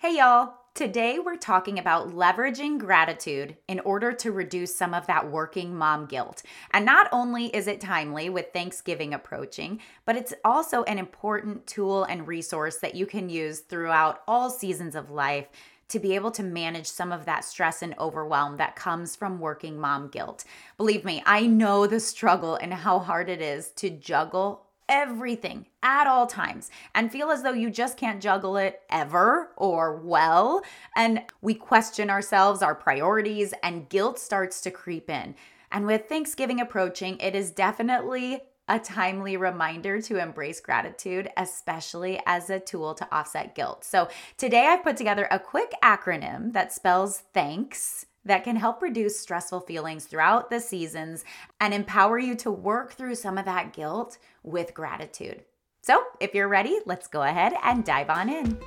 Hey y'all, today we're talking about leveraging gratitude in order to reduce some of that working mom guilt. And not only is it timely with Thanksgiving approaching, but it's also an important tool and resource that you can use throughout all seasons of life to be able to manage some of that stress and overwhelm that comes from working mom guilt. Believe me, I know the struggle and how hard it is to juggle everything at all times and feel as though you just can't juggle it ever or well. And we question ourselves, our priorities, and guilt starts to creep in. And with Thanksgiving approaching, it is definitely a timely reminder to embrace gratitude, especially as a tool to offset guilt. So today I've put together a quick acronym that spells thanks that can help reduce stressful feelings throughout the seasons and empower you to work through some of that guilt with gratitude. So if you're ready, let's go ahead and dive on in.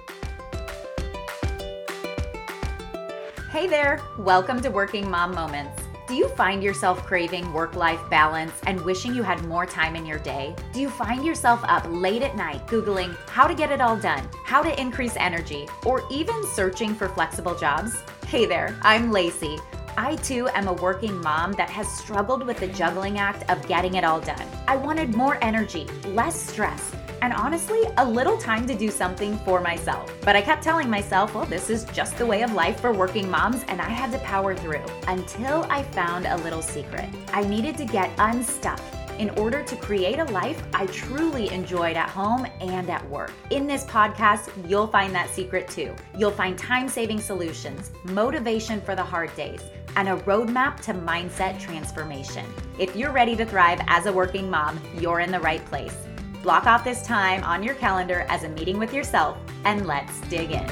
Hey there, welcome to Working Mom Moments. Do you find yourself craving work-life balance and wishing you had more time in your day? Do you find yourself up late at night Googling how to get it all done, how to increase energy, or even searching for flexible jobs? Hey there, I'm Lacey. I too am a working mom that has struggled with the juggling act of getting it all done. I wanted more energy, less stress, and honestly, a little time to do something for myself. But I kept telling myself, well, this is just the way of life for working moms, and I had to power through until I found a little secret. I needed to get unstuck in order to create a life I truly enjoyed at home and at work. In this podcast, you'll find that secret too. You'll find time-saving solutions, motivation for the hard days, and a roadmap to mindset transformation. If you're ready to thrive as a working mom, you're in the right place. Block off this time on your calendar as a meeting with yourself, and let's dig in.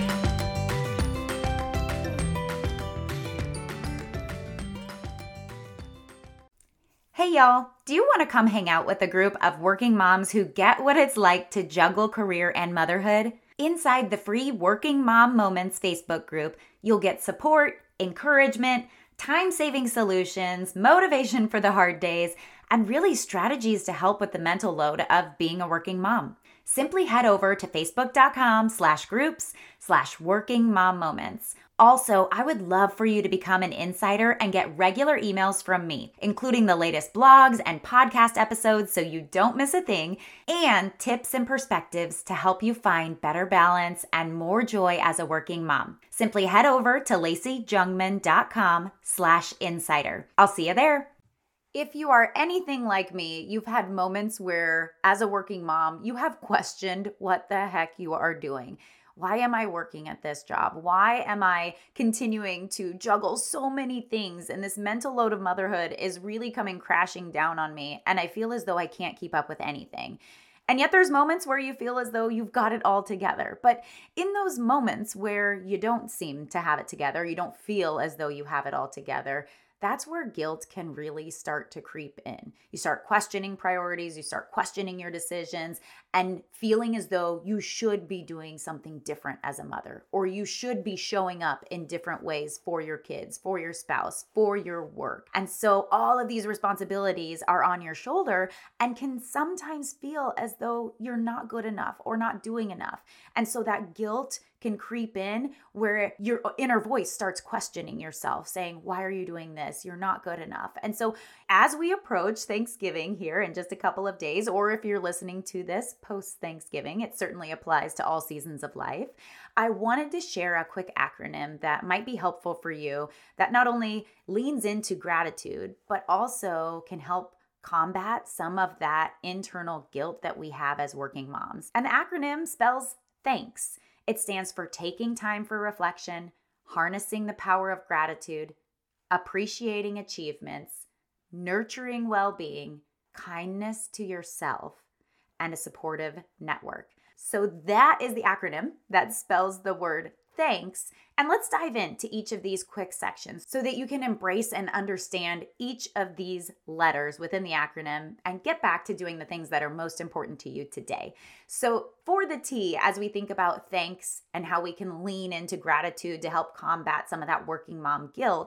Hey y'all, do you want to come hang out with a group of working moms who get what it's like to juggle career and motherhood? Inside the free Working Mom Moments Facebook group, you'll get support, encouragement, time-saving solutions, motivation for the hard days, and really strategies to help with the mental load of being a working mom. Simply head over to facebook.com/groups/workingmommoments. Also, I would love for you to become an insider and get regular emails from me, including the latest blogs and podcast episodes so you don't miss a thing, and tips and perspectives to help you find better balance and more joy as a working mom. Simply head over to laceyjungman.com/insider. I'll see you there. If you are anything like me, you've had moments where, as a working mom, you have questioned what the heck you are doing. Why am I working at this job? Why am I continuing to juggle so many things? And this mental load of motherhood is really coming crashing down on me, and I feel as though I can't keep up with anything. And yet there's moments where you feel as though you've got it all together. But in those moments where you don't seem to have it together, you don't feel as though you have it all together, that's where guilt can really start to creep in. You start questioning priorities, you start questioning your decisions, and feeling as though you should be doing something different as a mother, or you should be showing up in different ways for your kids, for your spouse, for your work. And so all of these responsibilities are on your shoulder and can sometimes feel as though you're not good enough or not doing enough. And so that guilt can creep in where your inner voice starts questioning yourself, saying, why are you doing this? You're not good enough. And so as we approach Thanksgiving here in just a couple of days, or if you're listening to this post-Thanksgiving, it certainly applies to all seasons of life, I wanted to share a quick acronym that might be helpful for you that not only leans into gratitude, but also can help combat some of that internal guilt that we have as working moms. And the acronym spells THANKS. It stands for taking time for reflection, harnessing the power of gratitude, appreciating achievements, nurturing well-being, kindness to yourself, and a supportive network. So that is the acronym that spells the word thanks. And let's dive into each of these quick sections so that you can embrace and understand each of these letters within the acronym and get back to doing the things that are most important to you today. So for the T, as we think about thanks and how we can lean into gratitude to help combat some of that working mom guilt,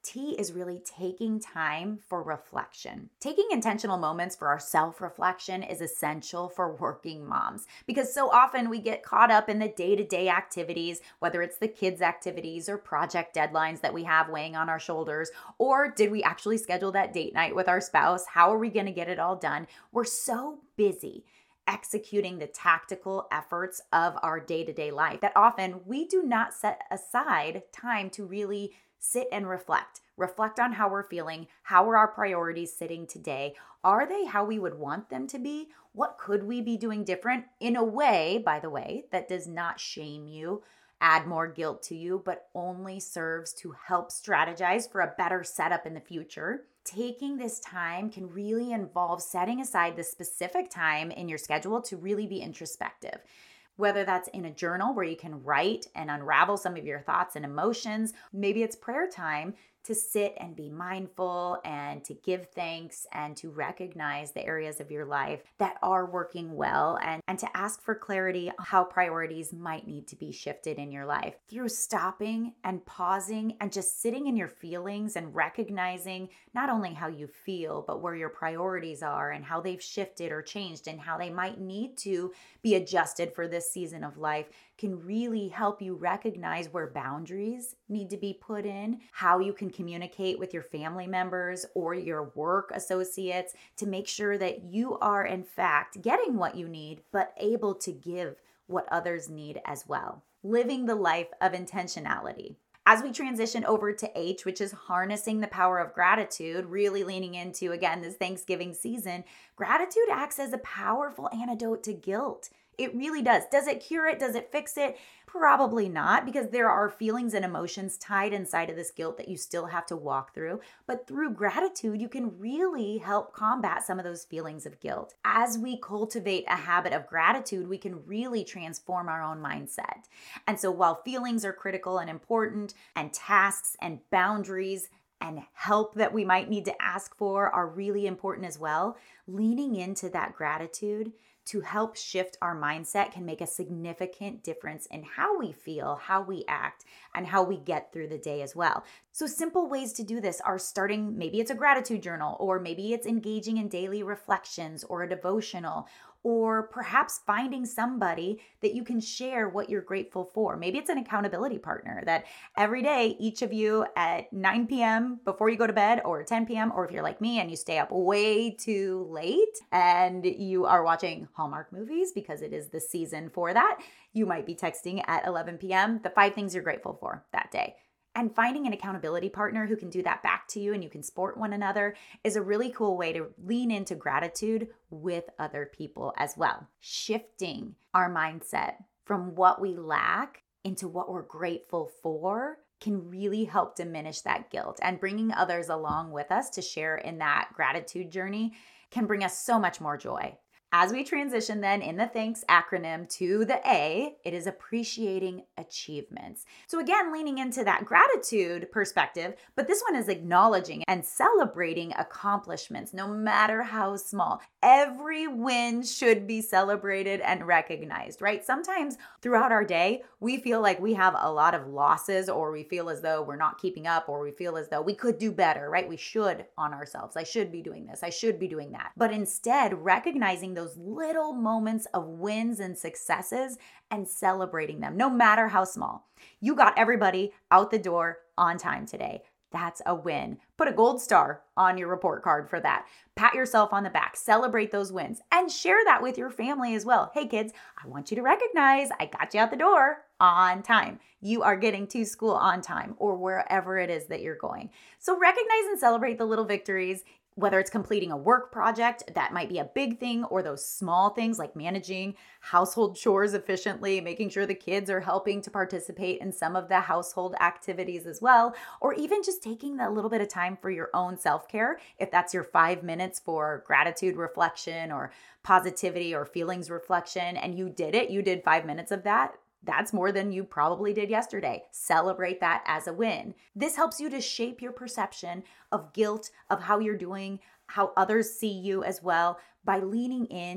T is really taking time for reflection. Taking intentional moments for our self-reflection is essential for working moms because so often we get caught up in the day-to-day activities, whether it's the kids' activities or project deadlines that we have weighing on our shoulders, or did we actually schedule that date night with our spouse? How are we going to get it all done? We're so busy executing the tactical efforts of our day-to-day life that often we do not set aside time to really sit and reflect on how we're feeling. How are our priorities sitting today? Are they how we would want them to be? What could we be doing different in a way, by the way, that does not shame you, add more guilt to you, but only serves to help strategize for a better setup in the future? Taking this time can really involve setting aside the specific time in your schedule to really be introspective. Whether that's in a journal where you can write and unravel some of your thoughts and emotions, maybe it's prayer time to sit and be mindful and to give thanks and to recognize the areas of your life that are working well and to ask for clarity on how priorities might need to be shifted in your life. Through stopping and pausing and just sitting in your feelings and recognizing not only how you feel, but where your priorities are and how they've shifted or changed and how they might need to be adjusted for this season of life can really help you recognize where boundaries need to be put in, how you can communicate with your family members or your work associates to make sure that you are in fact getting what you need, but able to give what others need as well. Living the life of intentionality. As we transition over to H, which is harnessing the power of gratitude, really leaning into, again, this Thanksgiving season, gratitude acts as a powerful antidote to guilt. It really does. Does it cure it? Does it fix it? Probably not, because there are feelings and emotions tied inside of this guilt that you still have to walk through. But through gratitude, you can really help combat some of those feelings of guilt. As we cultivate a habit of gratitude, we can really transform our own mindset. And so while feelings are critical and important, and tasks and boundaries and help that we might need to ask for are really important as well, leaning into that gratitude to help shift our mindset can make a significant difference in how we feel, how we act, and how we get through the day as well. So simple ways to do this are starting, maybe it's a gratitude journal, or maybe it's engaging in daily reflections or a devotional, or perhaps finding somebody that you can share what you're grateful for. Maybe it's an accountability partner that every day, each of you at 9 p.m. before you go to bed, or 10 p.m., or if you're like me and you stay up way too late and you are watching Hallmark movies because it is the season for that, you might be texting at 11 p.m. the 5 things you're grateful for that day. And finding an accountability partner who can do that back to you and you can support one another is a really cool way to lean into gratitude with other people as well. Shifting our mindset from what we lack into what we're grateful for can really help diminish that guilt. And bringing others along with us to share in that gratitude journey can bring us so much more joy. As we transition then in the THANKS acronym to the A, it is appreciating achievements. So again, leaning into that gratitude perspective, but this one is acknowledging and celebrating accomplishments, no matter how small. Every win should be celebrated and recognized, right? Sometimes throughout our day, we feel like we have a lot of losses, or we feel as though we're not keeping up, or we feel as though we could do better, right? We should on ourselves. I should be doing this. I should be doing that. But instead, recognizing those little moments of wins and successes and celebrating them, no matter how small. You got everybody out the door on time today. That's a win. Put a gold star on your report card for that. Pat yourself on the back, celebrate those wins, and share that with your family as well. Hey kids, I want you to recognize I got you out the door on time. You are getting to school on time, or wherever it is that you're going. So recognize and celebrate the little victories, whether it's completing a work project, that might be a big thing, or those small things like managing household chores efficiently, making sure the kids are helping to participate in some of the household activities as well, or even just taking a little bit of time for your own self-care. If that's your 5 minutes for gratitude reflection or positivity or feelings reflection, and you did it, you did 5 minutes of that, that's more than you probably did yesterday. Celebrate that as a win. This helps you to shape your perception of guilt, of how you're doing, how others see you as well, by leaning in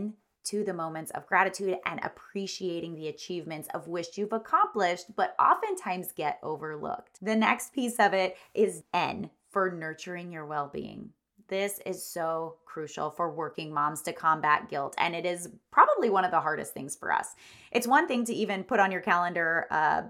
to the moments of gratitude and appreciating the achievements of which you've accomplished, but oftentimes get overlooked. The next piece of it is N, for nurturing your well-being. This is so crucial for working moms to combat guilt, and it is probably one of the hardest things for us. It's one thing to even put on your calendar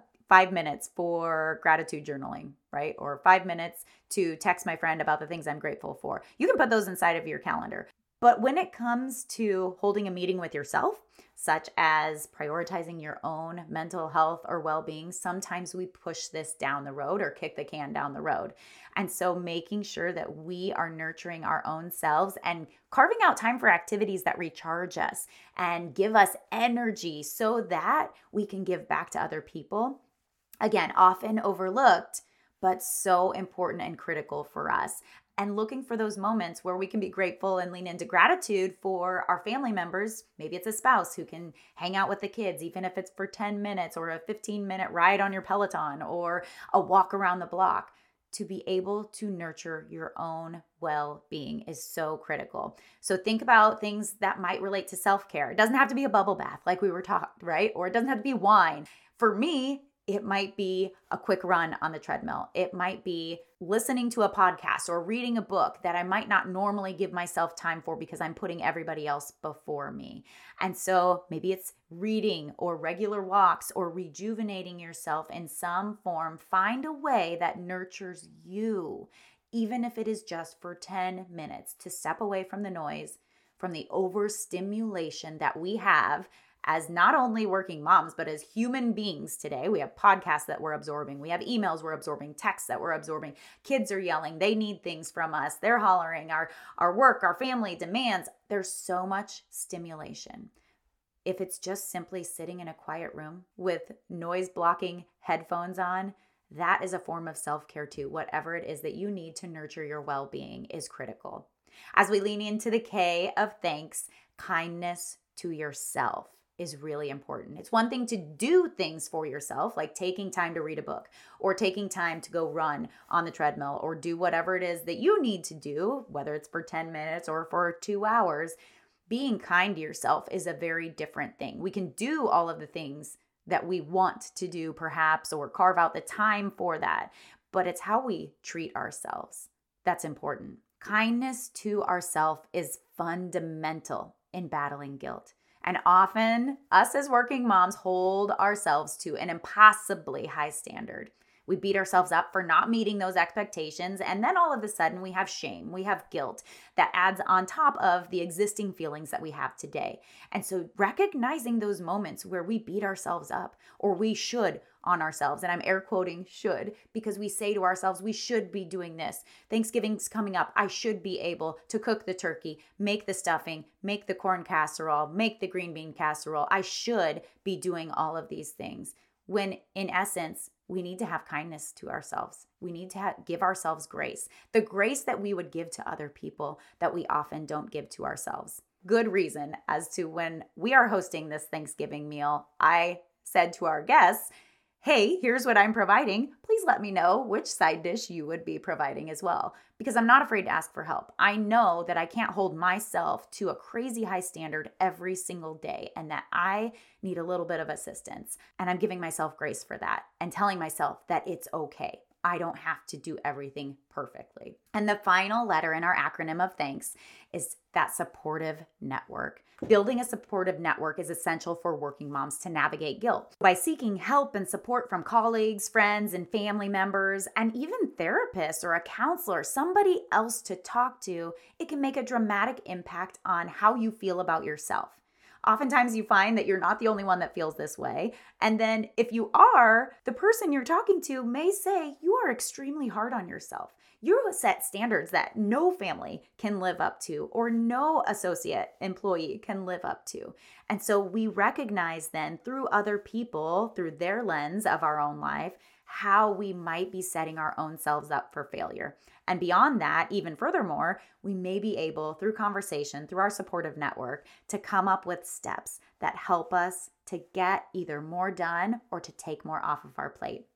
5 minutes for gratitude journaling, right? Or 5 minutes to text my friend about the things I'm grateful for. You can put those inside of your calendar. But when it comes to holding a meeting with yourself, such as prioritizing your own mental health or well-being, sometimes we push this down the road or kick the can down the road. And so making sure that we are nurturing our own selves and carving out time for activities that recharge us and give us energy so that we can give back to other people. Again, often overlooked, but so important and critical for us. And looking for those moments where we can be grateful and lean into gratitude for our family members. Maybe it's a spouse who can hang out with the kids, even if it's for 10 minutes or a 15-minute ride on your Peloton or a walk around the block. To be able to nurture your own well-being is so critical. So think about things that might relate to self-care. It doesn't have to be a bubble bath like we were taught, right? Or it doesn't have to be wine. For me, it might be a quick run on the treadmill. It might be listening to a podcast or reading a book that I might not normally give myself time for because I'm putting everybody else before me. And so maybe it's reading or regular walks or rejuvenating yourself in some form. Find a way that nurtures you, even if it is just for 10 minutes, to step away from the noise, from the overstimulation that we have as not only working moms, but as human beings today. We have podcasts that we're absorbing. We have emails we're absorbing, texts that we're absorbing. Kids are yelling. They need things from us. They're hollering. Our work, our family demands. There's so much stimulation. If it's just simply sitting in a quiet room with noise blocking headphones on, that is a form of self-care too. Whatever it is that you need to nurture your well-being is critical. As we lean into the K of thanks, kindness to yourself is really important. It's one thing to do things for yourself, like taking time to read a book or taking time to go run on the treadmill or do whatever it is that you need to do, whether it's for 10 minutes or for 2 hours. Being kind to yourself is a very different thing. We can do all of the things that we want to do perhaps, or carve out the time for that, but it's how we treat ourselves that's important. Kindness to ourselves is fundamental in battling guilt. And often, us as working moms hold ourselves to an impossibly high standard. We beat ourselves up for not meeting those expectations, and then all of a sudden we have shame, we have guilt that adds on top of the existing feelings that we have today. And so recognizing those moments where we beat ourselves up, or we should on ourselves, and I'm air quoting should, because we say to ourselves, we should be doing this. Thanksgiving's coming up. I should be able to cook the turkey, make the stuffing, make the corn casserole, make the green bean casserole. I should be doing all of these things. When in essence, we need to have kindness to ourselves. We need to give ourselves grace, the grace that we would give to other people that we often don't give to ourselves. Good reason as to when we are hosting this Thanksgiving meal, I said to our guests, hey, here's what I'm providing. Please let me know which side dish you would be providing as well, because I'm not afraid to ask for help. I know that I can't hold myself to a crazy high standard every single day and that I need a little bit of assistance. And I'm giving myself grace for that and telling myself that it's okay. I don't have to do everything perfectly. And the final letter in our acronym of thanks is that supportive network. Building a supportive network is essential for working moms to navigate guilt. By seeking help and support from colleagues, friends, and family members, and even therapists or a counselor, somebody else to talk to, it can make a dramatic impact on how you feel about yourself. Oftentimes you find that you're not the only one that feels this way. And then if you are, the person you're talking to may say, you are extremely hard on yourself. You set standards that no family can live up to or no associate employee can live up to. And so we recognize then through other people, through their lens of our own life, how we might be setting our own selves up for failure. And beyond that, even furthermore, we may be able, through conversation, through our supportive network, to come up with steps that help us to get either more done or to take more off of our plate.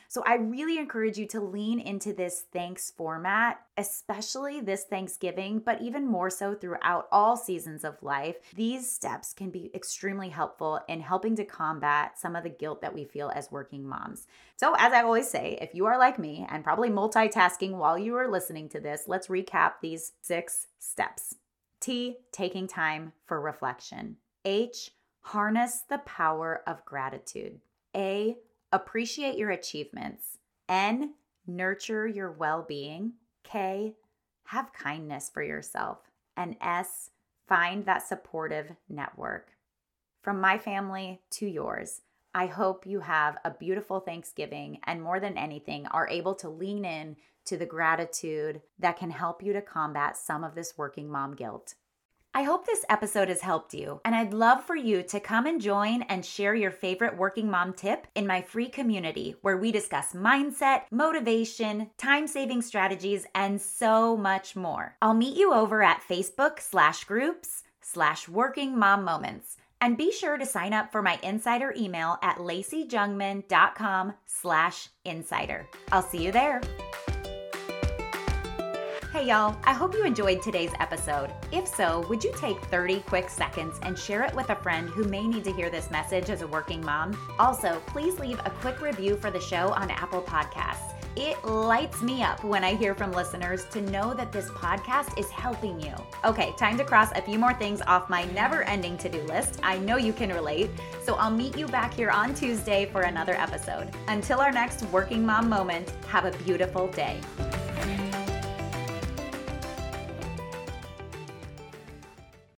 So I really encourage you to lean into this thanks format, especially this Thanksgiving, but even more so throughout all seasons of life. These steps can be extremely helpful in helping to combat some of the guilt that we feel as working moms. So as I always say, if you are like me and probably multitasking while you are listening to this, let's recap these 6 steps. T, taking time for reflection. H, harness the power of gratitude. A, appreciate your achievements. N, nurture your well-being. K, have kindness for yourself. And S, find that supportive network. From my family to yours, I hope you have a beautiful Thanksgiving and more than anything are able to lean in to the gratitude that can help you to combat some of this working mom guilt. I hope this episode has helped you, and I'd love for you to come and join and share your favorite working mom tip in my free community where we discuss mindset, motivation, time-saving strategies, and so much more. I'll meet you over at Facebook/groups/working mom moments. And be sure to sign up for my insider email at laceyjungman.com/insider. I'll see you there. Hey y'all, I hope you enjoyed today's episode. If so, would you take 30 quick seconds and share it with a friend who may need to hear this message as a working mom? Also, please leave a quick review for the show on Apple Podcasts. It lights me up when I hear from listeners to know that this podcast is helping you. Okay, time to cross a few more things off my never-ending to-do list. I know you can relate, so I'll meet you back here on Tuesday for another episode. Until our next working mom moment, have a beautiful day.